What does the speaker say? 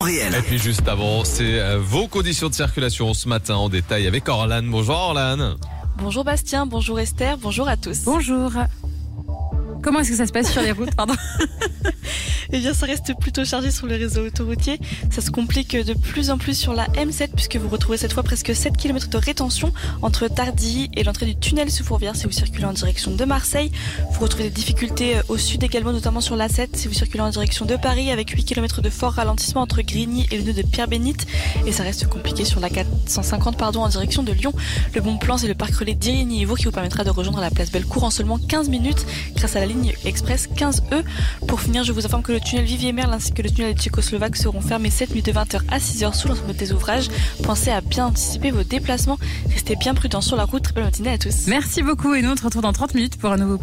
Réel. Et puis juste avant, c'est vos conditions de circulation ce matin en détail avec Orlane. Bonjour Orlane. Bonjour Bastien, bonjour Esther, bonjour à tous. Bonjour. Comment est-ce que ça se passe sur les routes, pardon? Eh bien, ça reste plutôt chargé sur le réseau autoroutier. Ça se complique de plus en plus sur la M7 puisque vous retrouvez cette fois presque 7 km de rétention entre Tardilly et l'entrée du tunnel sous Fourvière si vous circulez en direction de Marseille. Vous retrouvez des difficultés au sud également, notamment sur l'A7 si vous circulez en direction de Paris avec 8 km de fort ralentissement entre Grigny et le nœud de Pierre-Bénite. Et ça reste compliqué sur la 450 en direction de Lyon. Le bon plan, c'est le parc relais d'Irigny-Yvaux qui vous permettra de rejoindre la place Bellecour en seulement 15 minutes grâce à la ligne express 15E. Pour finir, je vous informe que le tunnel Vivier-Merle ainsi que le tunnel tchécoslovaque seront fermés cette nuit de 20h à 6h sous l'ensemble des ouvrages. Pensez à bien anticiper vos déplacements. Restez bien prudents sur la route. Très bonne matinée à tous. Merci beaucoup et nous on se retrouve dans 30 minutes pour un nouveau